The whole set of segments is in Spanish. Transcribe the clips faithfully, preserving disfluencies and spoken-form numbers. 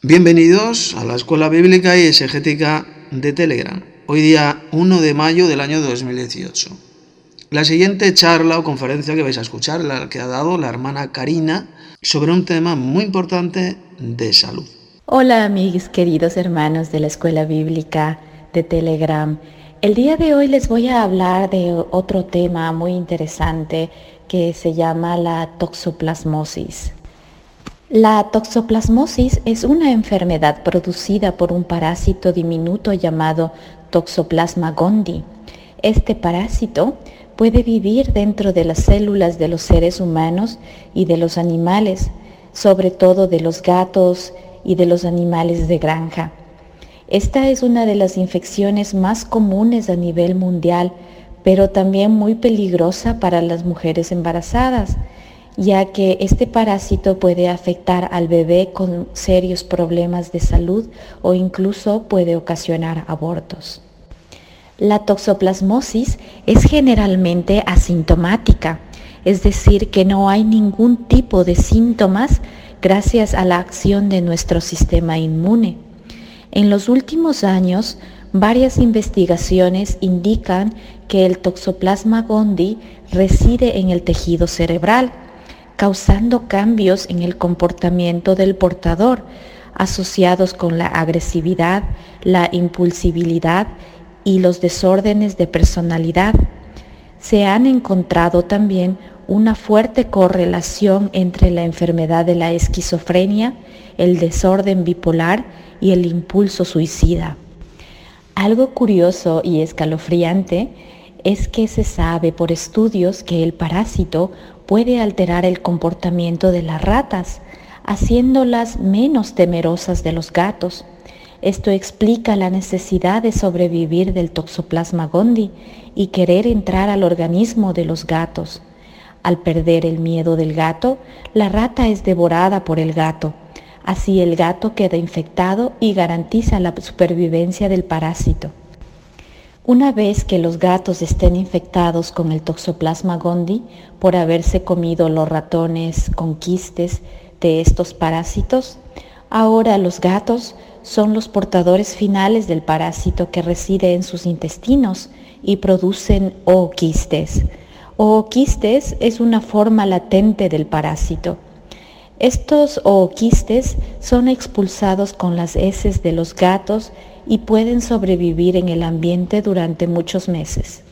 Bienvenidos a la Escuela Bíblica y Exegética de Telegram, hoy día uno de mayo del año dos mil dieciocho. La siguiente charla o conferencia que vais a escuchar es la que ha dado la hermana Karina sobre un tema muy importante de salud. Hola mis queridos hermanos de la Escuela Bíblica de Telegram. El día de hoy les voy a hablar de otro tema muy interesante que se llama la toxoplasmosis. La toxoplasmosis es una enfermedad producida por un parásito diminuto llamado Toxoplasma gondii. Este parásito puede vivir dentro de las células de los seres humanos y de los animales, sobre todo de los gatos y de los animales de granja. Esta es una de las infecciones más comunes a nivel mundial, pero también muy peligrosa para las mujeres embarazadas, ya que este parásito puede afectar al bebé con serios problemas de salud o incluso puede ocasionar abortos. La toxoplasmosis es generalmente asintomática, es decir, que no hay ningún tipo de síntomas gracias a la acción de nuestro sistema inmune. En los últimos años, varias investigaciones indican que el Toxoplasma gondii reside en el tejido cerebral, causando cambios en el comportamiento del portador, asociados con la agresividad, la impulsibilidad y los desórdenes de personalidad. Se han encontrado también una fuerte correlación entre la enfermedad de la esquizofrenia, el desorden bipolar y el impulso suicida. Algo curioso y escalofriante es que se sabe por estudios que el parásito puede alterar el comportamiento de las ratas, haciéndolas menos temerosas de los gatos. Esto explica la necesidad de sobrevivir del Toxoplasma gondii y querer entrar al organismo de los gatos. Al perder el miedo del gato, la rata es devorada por el gato. Así el gato queda infectado y garantiza la supervivencia del parásito. Una vez que los gatos estén infectados con el Toxoplasma gondii por haberse comido los ratones con quistes de estos parásitos, ahora los gatos son los portadores finales del parásito que reside en sus intestinos y producen ooquistes. Ooquistes es una forma latente del parásito. Estos ooquistes son expulsados con las heces de los gatos y pueden sobrevivir en el ambiente durante muchos meses.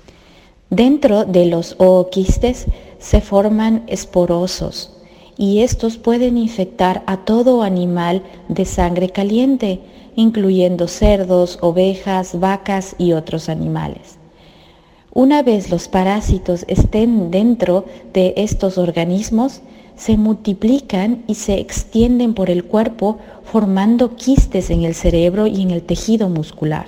Dentro de los ooquistes se forman esporosos y estos pueden infectar a todo animal de sangre caliente, incluyendo cerdos, ovejas, vacas y otros animales. Una vez los parásitos estén dentro de estos organismos, se multiplican y se extienden por el cuerpo formando quistes en el cerebro y en el tejido muscular.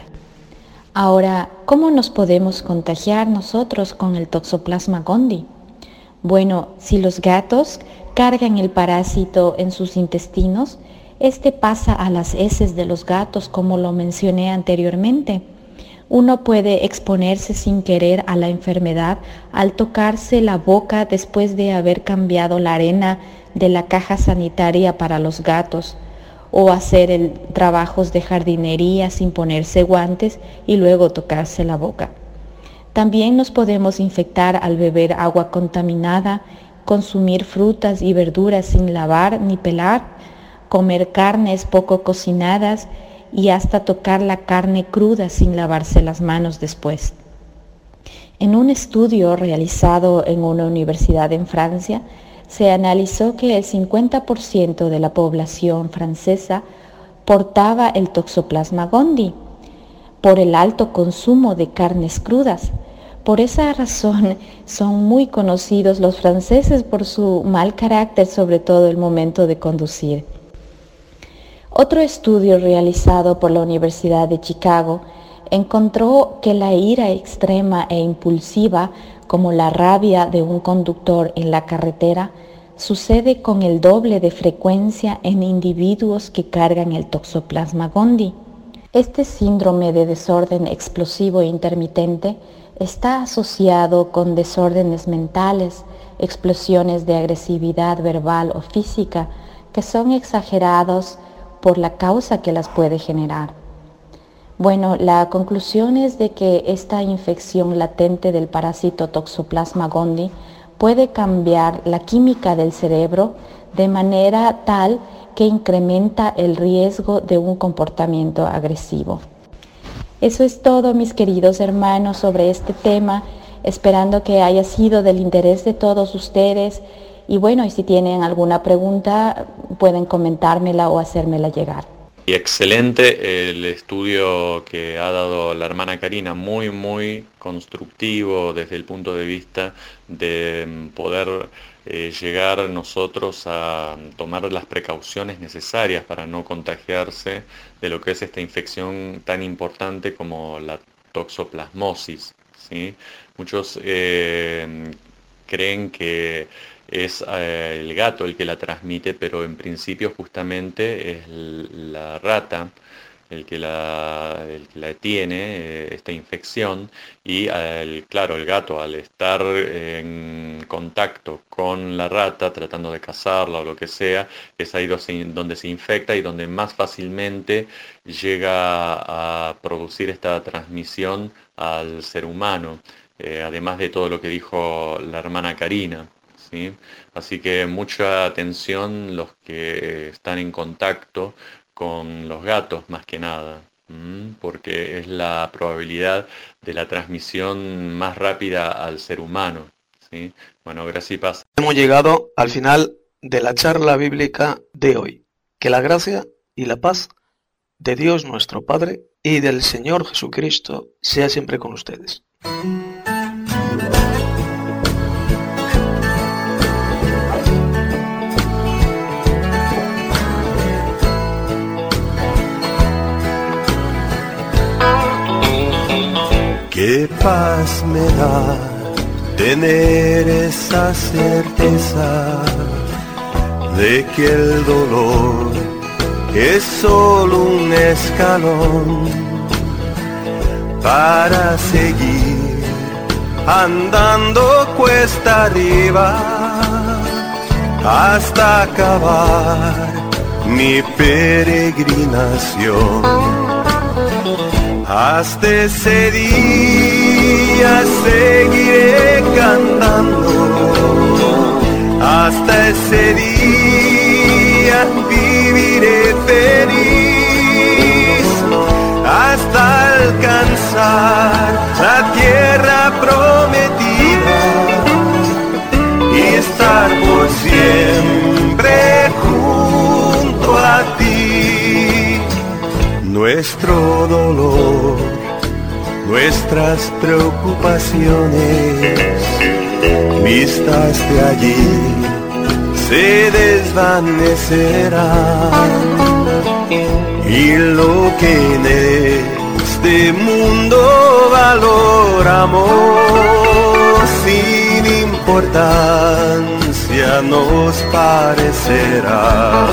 Ahora, ¿cómo nos podemos contagiar nosotros con el Toxoplasma gondii? Bueno, si los gatos cargan el parásito en sus intestinos, este pasa a las heces de los gatos, como lo mencioné anteriormente. Uno puede exponerse sin querer a la enfermedad al tocarse la boca después de haber cambiado la arena de la caja sanitaria para los gatos, o hacer el, trabajos de jardinería sin ponerse guantes y luego tocarse la boca. También nos podemos infectar al beber agua contaminada, consumir frutas y verduras sin lavar ni pelar, comer carnes poco cocinadas y hasta tocar la carne cruda sin lavarse las manos después. En un estudio realizado en una universidad en Francia, se analizó que el cincuenta por ciento de la población francesa portaba el Toxoplasma gondii por el alto consumo de carnes crudas. Por esa razón son muy conocidos los franceses por su mal carácter, sobre todo el momento de conducir. Otro estudio realizado por la Universidad de Chicago encontró que la ira extrema e impulsiva, como la rabia de un conductor en la carretera, sucede con el doble de frecuencia en individuos que cargan el Toxoplasma gondii. Este síndrome de desorden explosivo e intermitente está asociado con desórdenes mentales, explosiones de agresividad verbal o física que son exagerados por la causa que las puede generar. Bueno, la conclusión es de que esta infección latente del parásito Toxoplasma gondii puede cambiar la química del cerebro de manera tal que incrementa el riesgo de un comportamiento agresivo. Eso es todo, mis queridos hermanos, sobre este tema, esperando que haya sido del interés de todos ustedes. Y bueno, y si tienen alguna pregunta, pueden comentármela o hacérmela llegar. Y excelente el estudio que ha dado la hermana Karina, muy, muy constructivo desde el punto de vista de poder eh, llegar nosotros a tomar las precauciones necesarias para no contagiarse de lo que es esta infección tan importante como la toxoplasmosis, ¿sí? Muchos eh, creen que es eh, el gato el que la transmite, pero en principio justamente es la rata el que la, el que la tiene, eh, esta infección, y el, claro, el gato al estar en contacto con la rata, tratando de cazarla o lo que sea, es ahí donde se infecta y donde más fácilmente llega a producir esta transmisión al ser humano, eh, además de todo lo que dijo la hermana Karina. ¿Sí? Así que mucha atención los que están en contacto con los gatos más que nada, ¿m? Porque es la probabilidad de la transmisión más rápida al ser humano, ¿sí? Bueno, gracias y paz. Hemos llegado al final de la charla bíblica de hoy. Que la gracia y la paz de Dios nuestro Padre y del Señor Jesucristo sea siempre con ustedes. Qué paz me da tener esa certeza de que el dolor es solo un escalón para seguir andando cuesta arriba hasta acabar mi peregrinación. Hasta ese día seguiré cantando, hasta ese día viviré feliz, hasta alcanzar la tierra prometida y estar por siempre junto a ti. Nuestro dolor, nuestras preocupaciones, vistas de allí, se desvanecerán. Y lo que en este mundo valoramos, sin importancia nos parecerá.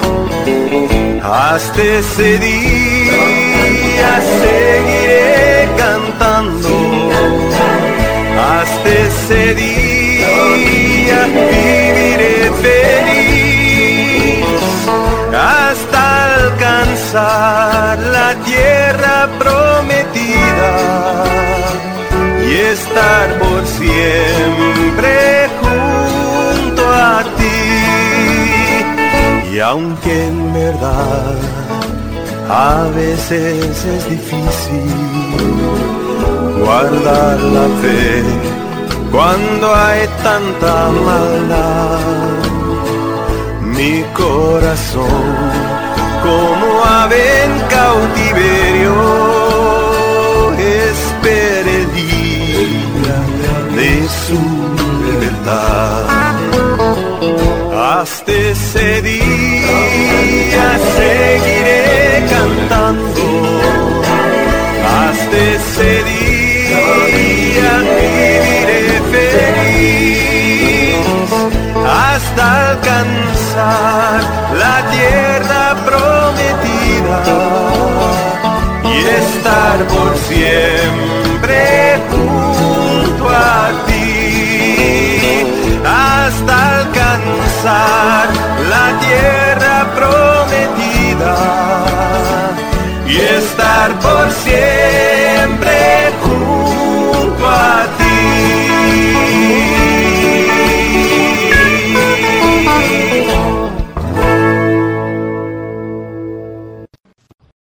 Hasta ese día seguiré cantando, hasta ese día viviré feliz, hasta alcanzar la tierra prometida y estar por siempre junto a ti. Y aunque en verdad a veces es difícil guardar la fe cuando hay tanta maldad, mi corazón como ave en cautiverio espera el día de su libertad. Hasta ese día seguiré cantando, hasta ese día viviré feliz, hasta alcanzar la tierra prometida y estar por siempre junto a ti. Hasta alcanzar la tierra prometida y estar por siempre